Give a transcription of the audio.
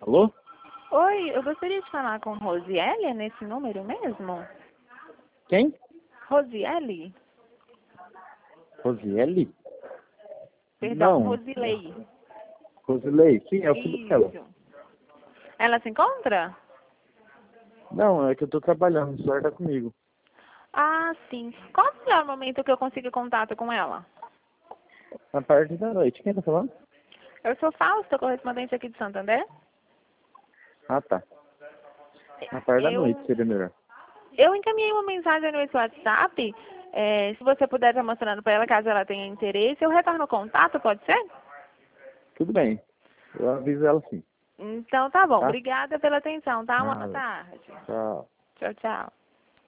Alô? Oi, eu gostaria de falar com Rosiele, é nesse número mesmo? Quem? Rosiele? Rosiele? Perdão, Não. Rosilei. Rosilei? Sim, é o filho dela. Isso. Ela se encontra? Não, é que eu tô trabalhando, o celular tá comigo. Ah, sim. Qual o melhor momento que eu consigo contato com ela? Na parte da noite. Quem tá falando? Eu sou Fausta, correspondente aqui de Santander. Ah, tá. Na parte da Eu, noite seria melhor. eu encaminhei uma mensagem no esse WhatsApp. Se você puder estar mostrando para ela, caso ela tenha interesse, eu retorno o contato, pode ser? Tudo bem. Eu aviso ela sim, Então tá bom. tá? Obrigada pela atenção, tá? Uma boa Nada. tarde. Tchau. Tchau, tchau.